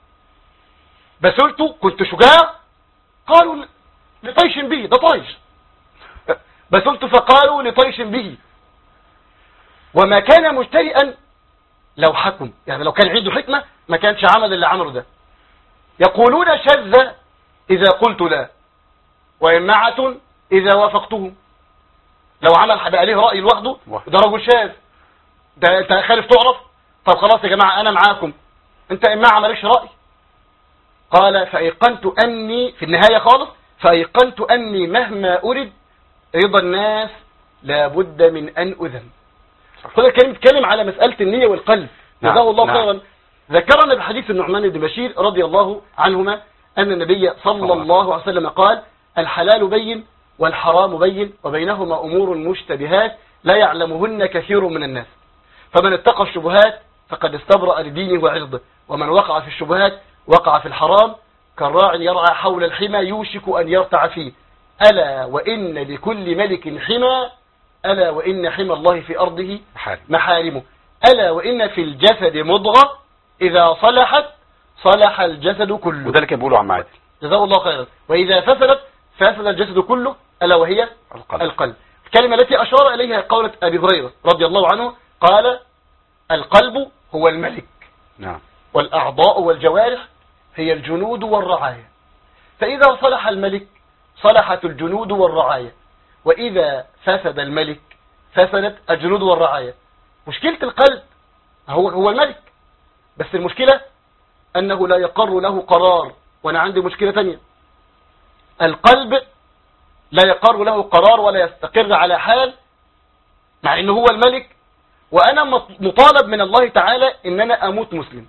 بسلت كنت شجاع قالوا لطيش به، ده طيش. بسلت فقالوا لطيش به. وما كان مجترئا لو حكم، يعني لو كان عنده حكمة ما كانش عمل اللي عمله ده. يقولون شذ إذا قلت لا، وإمعة إذا وافقته. لو عمل بقى عليه رأي لوحده ده رجل شاذ، ده انت خالف تعرف. طب خلاص يا جماعة أنا معاكم، انت إمعة مالكش رأي. قال فأيقنت أني في النهاية خالص، فأيقنت أني مهما أرد رضا الناس لابد من أن أذن. هذا الكلام يتكلم على مسألة النية والقلب. جزاه الله خيرا. ذكرنا بحديث النعمان بن بشير رضي الله عنهما أن النبي صلى الله عليه وسلم قال الحلال بين والحرام بين وبينهما أمور مشتبهات لا يعلمهن كثير من الناس، فمن اتقى الشبهات فقد استبرأ لدينه وعرضه، ومن وقع في الشبهات وقع في الحرام كالراع يرعى حول الحمى يوشك أن يرتع فيه. ألا وإن لكل ملك حمى، ألا وإن حمى الله في أرضه محارمه، ألا وإن في الجسد مضغة إذا صلحت صلح الجسد كله. وده اللي كان بيقوله عم عادل جزاه الله خيرا. وإذا فسدت فسد الجسد كله، ألا وهي القلب. الكلمة التي أشار إليها قولة أبي هريرة رضي الله عنه قال القلب هو الملك. نعم. والأعضاء والجوارح هي الجنود والرعاية. فإذا صلح الملك صلحت الجنود والرعاية، وإذا فسد الملك فسدت الجنود والرعاية. مشكلة القلب هو الملك، بس المشكلة أنه لا يقر له قرار. وأنا عندي مشكلة تانية، القلب لا يقر له قرار ولا يستقر على حال، مع أنه هو الملك، وأنا مطالب من الله تعالى أن أنا أموت مسلم.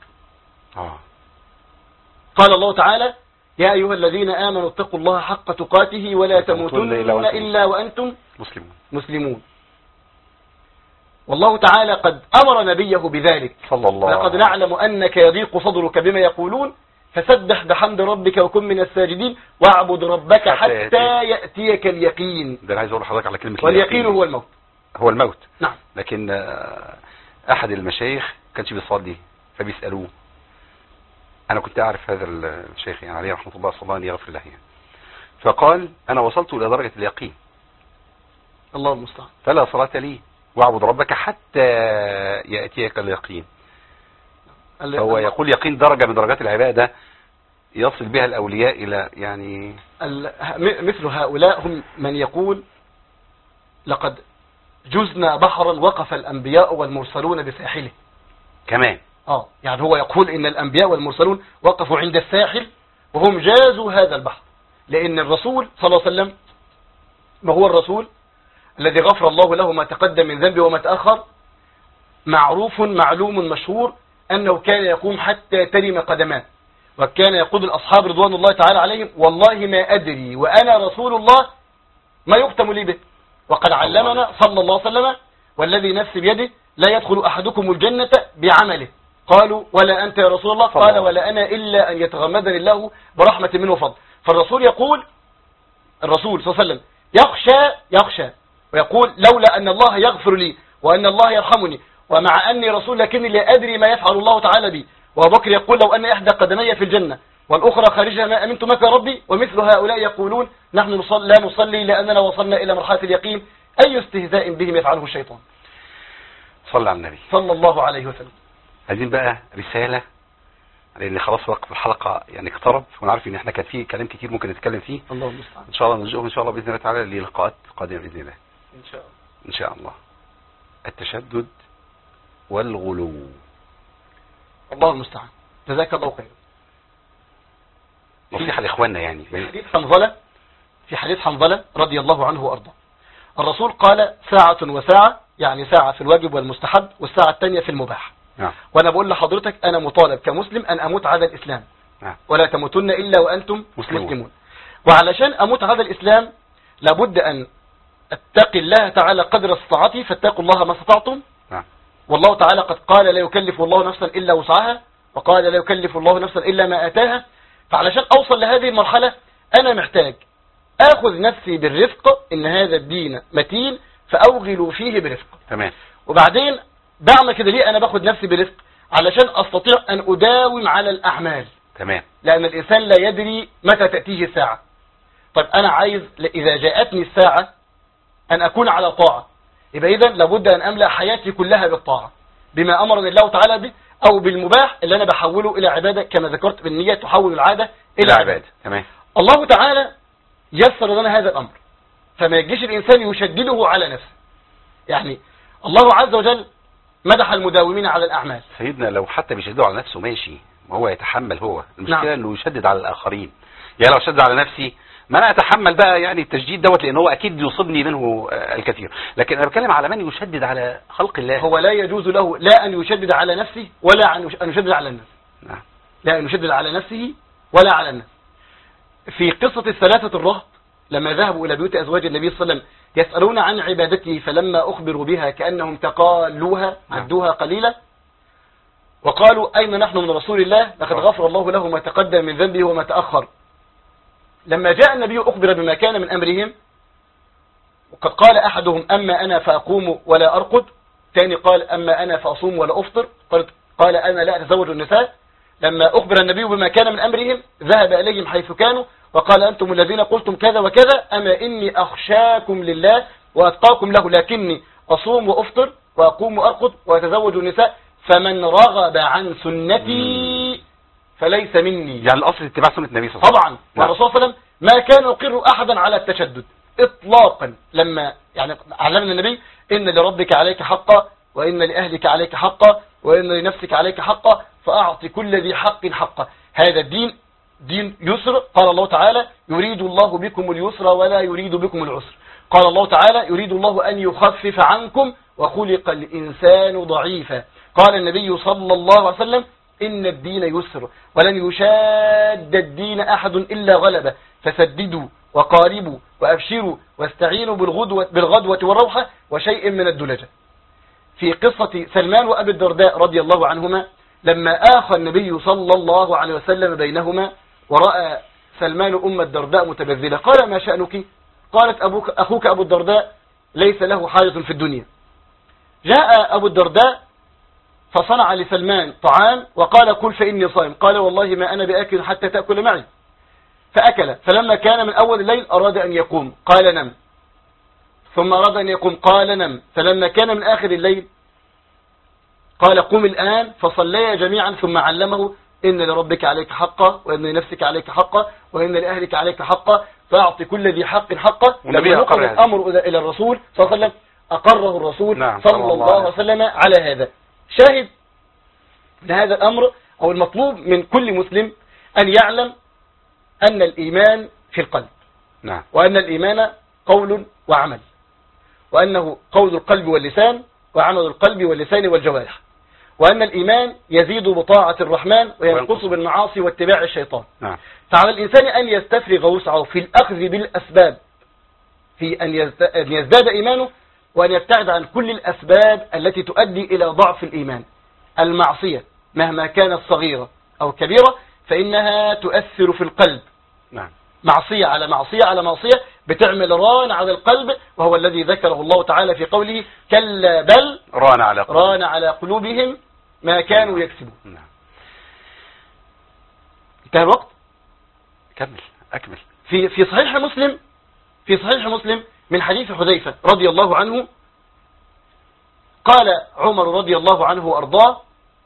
قال الله تعالى يا أيها الذين آمنوا اتقوا الله حق تقاته ولا تموتن إلا وأنتم مسلمون. والله تعالى قد أمر نبيه بذلك. صلى الله. لقد نعلم أنك يضيق صدرك بما يقولون فسبح بحمد ربك وكن من الساجدين واعبد ربك حتى يأتيك اليقين. ده انا عايز اقول لحضرتك على كلمة واليقين هو الموت. هو الموت. نعم. لكن احد المشايخ كانش بيصلي فبيسألوه، انا كنت اعرف هذا الشيخ يعني عليه رحمة الله، صلى الله عليه يغفر له يعني، فقال انا وصلت الى درجة اليقين الله المستعان، فلا صلاة لي واعبد ربك حتى يأتيك اليقين. هو يقول يقين درجة من درجات العبادة يصل بها الأولياء إلى يعني مثل هؤلاء هم من يقول لقد جزنا بحرا وقف الأنبياء والمرسلون بساحله كمان. يعني هو يقول إن الأنبياء والمرسلون وقفوا عند الساحل وهم جازوا هذا البحر، لأن الرسول صلى الله عليه وسلم ما هو الرسول الذي غفر الله له ما تقدم من ذنبه وما تأخر، معروف معلوم مشهور أنه كان يقوم حتى ترم قدماه، وكان يقول الأصحاب رضوان الله تعالى عليهم والله ما أدري وأنا رسول الله ما يختم لي به، وقد علمنا صلى الله عليه وسلم والذي نفسي بيده لا يدخل أحدكم الجنة بعمله. قالوا ولا أنت يا رسول الله؟ قال ولا أنا إلا أن يتغمدني الله برحمة منه وفضل. فالرسول يقول، الرسول صلى الله عليه وسلم يخشى ويقول لولا أن الله يغفر لي وأن الله يرحمني ومع أني رسول لكني لا أدري ما يفعل الله تعالى بي. وأبو بكر يقول لو أن إحدى قدمي في الجنة والأخرى خارجها ما أمنت مك ربي. ومثل هؤلاء يقولون نحن لا نصلي لأننا وصلنا إلى مرحلة اليقين. أي استهزاء بهم يفعله الشيطان. صلى على النبي صلى الله عليه وسلم. عايزين بقى رسالة، لأن خلاص وقت الحلقة يعني اقترب، وأنا عارف إن إحنا كان فيه كلام كتير ممكن نتكلم فيه. الله المستعان. إن شاء الله نرجوه إن شاء الله بإذن الله تعالى للقاءات قادمة بإذن الله. إن شاء الله. التشدد والغلو. الله المستعان. جزاك الله خير. نصيحة لإخواننا يعني. في حديث حنظلة رضي الله عنه وأرضاه، الرسول قال ساعة وساعة، يعني ساعة في الواجب والمستحب والساعة الثانية في المباح. نعم. وأنا بقول لحضرتك أنا مطالب كمسلم أن أموت على الإسلام. نعم. ولا تموتن إلا وأنتم مسلمون. وعلشان أموت على الإسلام لابد أن اتقي الله تعالى قدر استطاعتي، فاتقوا الله ما استطعتم. نعم. والله تعالى قد قال لا يكلف الله نفسا إلا وسعها، وقال لا يكلف الله نفسا إلا ما آتاها. فعلشان أوصل لهذه المرحلة أنا محتاج أخذ نفسي بالرفق، إن هذا الدين متين فأوغلوا فيه برفق. تمام. وبعدين بعمل كده ليه أنا باخد نفسي برفق؟ علشان أستطيع أن أداوم على الأعمال. تمام. لأن الإنسان لا يدري متى تأتيه الساعة. طيب أنا عايز إذا جاءتني الساعة أن أكون على طاعة، يبقى إذن لابد أن أملأ حياتي كلها بالطاعة بما أمرني الله تعالى به، أو بالمباح اللي أنا بحوله إلى عبادة، كما ذكرت بالنية تحول العادة إلى عبادة. تمام. الله تعالى يسر لنا هذا الأمر، فما يجيش الإنسان يشدده على نفسه. يعني الله عز وجل مدح المداومين على الأعمال. سيدنا لو حتى بيشدده على نفسه ماشي، وهو يتحمل. هو المشكلة نعم. انه يشدد على الآخرين. يعني لو شدد على نفسي ما انا اتحمل بقى يعني التشديد دوت، لان هو اكيد يصيبني منه الكثير. لكن انا بتكلم على من يشدد على خلق الله. هو لا يجوز له لا ان يشدد على نفسه ولا ان يشدد على الناس. نعم. لا ان يشدد على نفسه ولا على الناس. في قصة الثلاثة الرهط لما ذهبوا الى بيوت ازواج النبي صلى الله عليه وسلم يسألون عن عبادته، فلما اخبروا بها كأنهم تقالوها عدوها قليلا، وقالوا اين نحن من رسول الله لقد غفر الله له ما تقدم من ذنبه وما تأخر. لما جاء النبي أخبر بما كان من أمرهم، وقد قال أحدهم أما أنا فأقوم ولا أرقد، ثاني قال أما أنا فأصوم ولا أفطر، قال أنا لا أتزوج النساء. لما أخبر النبي بما كان من أمرهم ذهب إليهم حيث كانوا وقال أنتم الذين قلتم كذا وكذا، أما إني أخشاكم لله وأتقاكم له، لكني أصوم وأفطر وأقوم وأرقد وأتزوج النساء، فمن رغب عن سنتي فليس مني. يعني الأصل اتباع سنة النبي صلى الله عليه وسلم. طبعا. والرسول صلى الله عليه وسلم ما كان يقر أحدا على التشدد إطلاقا. لما يعني علمنا النبي إن لربك عليك حقا، وإن لأهلك عليك حقا، وإن لنفسك عليك حقا، فأعطي كل ذي حق حقه. هذا الدين دين يسر. قال الله تعالى يريد الله بكم اليسر ولا يريد بكم العسر. قال الله تعالى يريد الله أن يخفف عنكم وخلق الإنسان ضعيفا. قال النبي صلى الله عليه وسلم إن الدين يسر ولن يشاد الدين أحد إلا غلبه، فسددوا وقاربوا وأبشروا واستعينوا بالغدوة والروحة وشيء من الدلجة. في قصة سلمان وأبي الدرداء رضي الله عنهما لما آخى النبي صلى الله عليه وسلم بينهما ورأى سلمان أم الدرداء متبذلة قال ما شأنك؟ قالت أخوك أبو الدرداء ليس له حاجة في الدنيا. جاء أبو الدرداء فصنع لسلمان طعام وقال كل فإني صائم. قال والله ما أنا بآكل حتى تأكل معي. فأكل. فلما كان من أول الليل أراد أن يقوم قال نم. ثم أراد أن يقوم قال نم. فلما كان من آخر الليل قال قم الآن. فصليا جميعا ثم علمه إن لربك عليك حقا وإن لنفسك عليك حقا وإن لأهلك عليك حقا فأعطي كل ذي حق حقه. لما نقل الأمر إلى الرسول صلى الله عليه وسلم أقره الرسول صلى الله عليه وسلم على هذا. شاهد لهذا الأمر أو المطلوب من كل مسلم أن يعلم أن الإيمان في القلب. نعم. وأن الإيمان قول وعمل، وأنه قول القلب واللسان وعمل القلب واللسان والجوارح، وأن الإيمان يزيد بطاعة الرحمن وينقص بالمعاصي واتباع الشيطان. نعم. فعلى الإنسان أن يستفرغ وسعه في الأخذ بالأسباب في أن يزداد إيمانه، وأن يبتعد عن كل الأسباب التي تؤدي إلى ضعف الإيمان. المعصية مهما كانت صغيرة أو كبيرة فإنها تؤثر في القلب. نعم. معصية على معصية على معصية بتعمل ران على القلب، وهو الذي ذكره الله تعالى في قوله كلا بل ران على قلوبهم ما كانوا يكسبون. نعم. انتهى الوقت. أكمل. في صحيح مسلم من حديث حذيفة رضي الله عنه قال عمر رضي الله عنه وأرضاه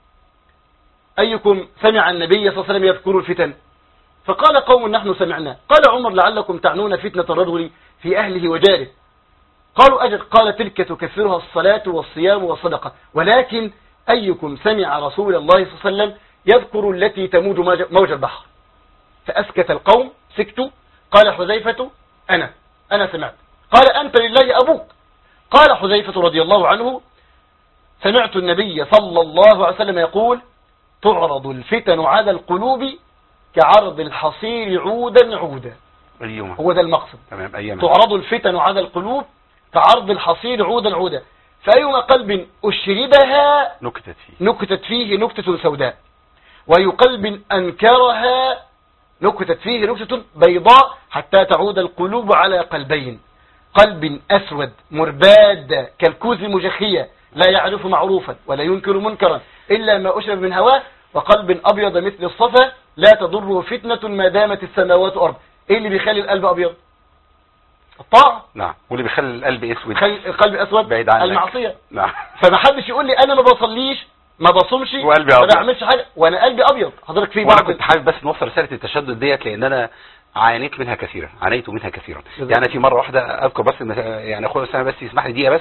أيكم سمع النبي صلى الله عليه وسلم يذكر الفتن؟ فقال قوم نحن سمعنا. قال عمر لعلكم تعنون فتنة الرجل في أهله وجاره. قالوا أجل. قال تلك تكفرها الصلاة والصيام والصدقة، ولكن أيكم سمع رسول الله صلى الله عليه وسلم يذكر التي تموج موج البحر؟ فأسكت القوم سكتوا. قال حذيفة أنا سمعت. قال أنت لله أبوك. قال حذيفة رضي الله عنه سمعت النبي صلى الله عليه وسلم يقول تعرض الفتن على القلوب كعرض الحصير عودا عودا. هو ده المقصد. تعرض الفتن على القلوب كعرض الحصير عودا عودا، فأيما قلب أشربها نكتت فيه نكتة سوداء، وأي قلب أنكرها نكتت فيه نكتة بيضاء، حتى تعود القلوب على قلبين: قلب أسود مرباد كالكوز مجخية لا يعرف معروفا ولا ينكر منكرا إلا ما أشرب من هواه، وقلب أبيض مثل الصفا لا تضره فتنة ما دامت السماوات والأرض. إيه اللي بيخلي القلب أبيض؟ الطاعة. نعم. واللي بيخلي القلب أسود؟ القلب أسود بعيد عنك. المعصية. نعم. فما حدش يقول لي أنا ما بصليش ما بصومش ما بعملش حاجة وأنا قلبي أبيض. حضرتك في وأنا كنت حابب بس نوصل رسالة التشدد ديت، لأن أنا عانيت منها كثيرا. يعني في مرة واحدة أذكر بس يعني أخويا أسامة بس يسمح لي دقيقة بس.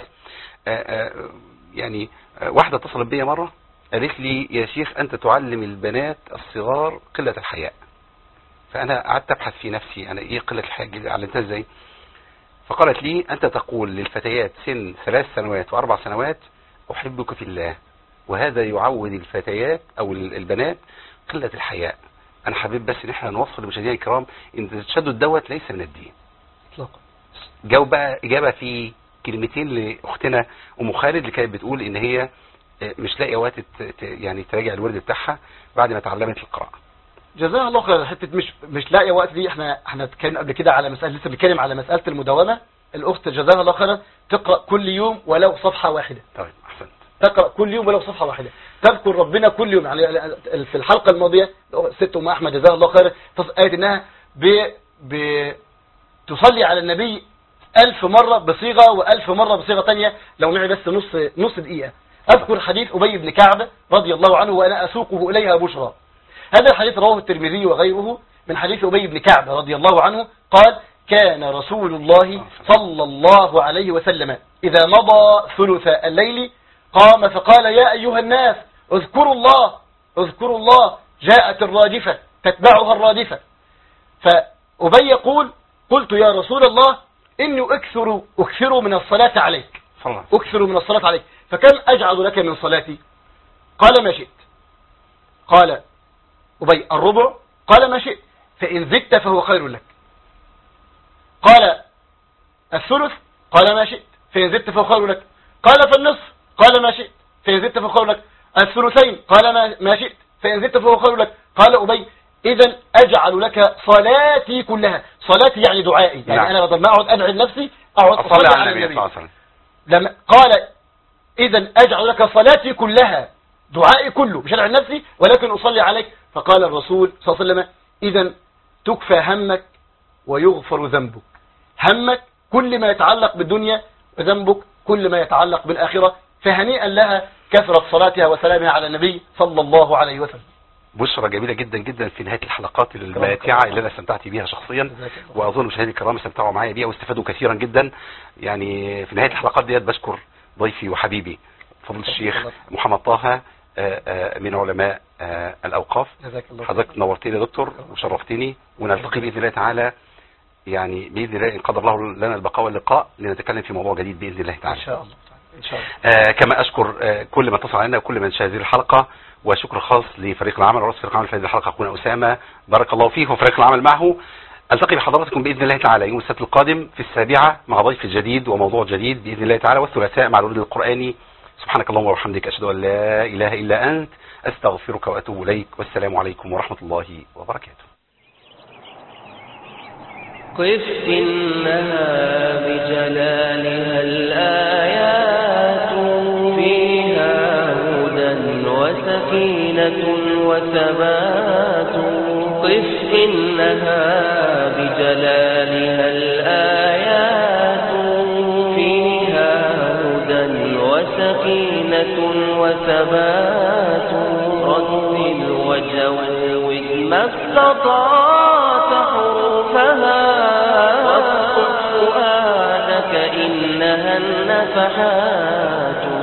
يعني واحدة اتصلت بيا مرة قالت لي يا شيخ أنت تعلم البنات الصغار قلة الحياء. فأنا قعدت أبحث في نفسي أنا إيه قلة الحياء، علمتها إزاي؟ فقالت لي أنت تقول للفتيات سن 3 سنوات و4 سنوات أحبك في الله، وهذا يعود الفتيات أو البنات قلة الحياء. أنا حبيب بس إن احنا نوصل لمشاهدينا الكرام إن التشدد دوت ليس من الدين إطلاقا. جاوب بقى إجابة في كلمتين لأختنا أم خالد اللي كانت بتقول إن هي مش لاقيه وقت يعني تراجع الورد بتاعها بعد ما اتعلمت القراءة. جزاها الله خير. حته مش لاقيه وقت دي احنا اتكلمنا قبل كده على مساله، لسه بنتكلم على مساله المداومه. الاخت جزاها الله خير تقرا كل يوم ولو صفحه واحده. طيب احسنت. تقرا كل يوم ولو صفحه واحده، تذكر ربنا كل يوم. يعني في الحلقه الماضيه ست ام احمد جزاها الله خير قالت انها تصلي على النبي 1000 مرة بصيغة و1000 مرة بصيغة تانية لو معي بس نص دقيقة. أذكر حديث أبي بن كعب رضي الله عنه وأنا أسوقه إليها بشرى. هذا الحديث رواه الترمذي وغيره من حديث أبي بن كعب رضي الله عنه قال كان رسول الله صلى الله عليه وسلم إذا مضى ثلث الليل قام فقال يا أيها الناس اذكروا الله جاءت الرادفة تتبعها الرادفة. فأبي يقول قلت يا رسول الله إني أكثر من الصلاة عليك. أكثر من الصلاة عليك فكم أجعل لك من صلاتي؟ قال ما شئت. قال أبي الربع؟ قال ما شئت. فإن زدت فهو خير لك. قال الثلث؟ قال ما شئت. فإن زدت فهو خير لك. قال فالنصف؟ قال ما شئت. فإن زدت فهو خير لك. الثلثين قال ما شئت، فإن زدت فهو خير لك. قال أبي إذا أجعل لك صلاتي كلها. صلاتي يعني دعائي، يعني نعم. أنا بدل ما أقعد أدعي لنفسي أقعد أصلي على النبي صلى الله عليه وسلم. لما قال إذا أجعل لك صلاتي كلها، دعائي كله، مش أدعي لنفسي ولكن أصلي عليك. فقال الرسول صلى الله عليه وسلم إذا تكفى همك ويغفر ذنبك. همك كل ما يتعلق بالدنيا، وذنبك كل ما يتعلق بالآخرة. فهنيئا لها كثرة صلاتها وسلامها على النبي صلى الله عليه وسلم. بشرة جميلة جدا جدا في نهاية الحلقات الماتعة اللي أنا استمتعت بيها شخصيا، وأظن مشاهدي الكرام استمتعوا معايا بيها واستفادوا كثيرا جدا. يعني في نهاية الحلقات ديت بشكر ضيفي وحبيبي فضيلة الشيخ محمد طه من علماء الأوقاف. حضرتك نورتني يا دكتور وشرفتني، ونلتقي بإذن الله تعالى، يعني بإذن الله إن قدر الله لنا البقاء واللقاء لنتكلم في موضوع جديد بإذن الله تعالى. إن شاء الله. إن شاء الله. كما أشكر كل من اتصل علينا وكل من شاهد الحلقة، وشكر خاص لفريق العمل ورئيس فريق العمل في هذه الحلقة أخونا أسامة، بارك الله فيه، وفريق العمل معه. ألتقي بحضراتكم بإذن الله تعالى يوم السبت القادم في 7 مع ضيف جديد وموضوع جديد بإذن الله تعالى، والثلاثاء مع الورد القرآني. سبحانك اللهم وبحمدك، أشهد أن لا إله إلا أنت، أستغفرك وأتوب إليك، والسلام عليكم ورحمة الله وبركاته. قف إنها بجلالها الآيات، فيها هدى وسكينة وثبات. قف إنها بجلالها الآيات، فيها هدى وسكينة وثبات. رتل وجود ما استطعت حروفها، واصقل فؤادك إنها النفحات.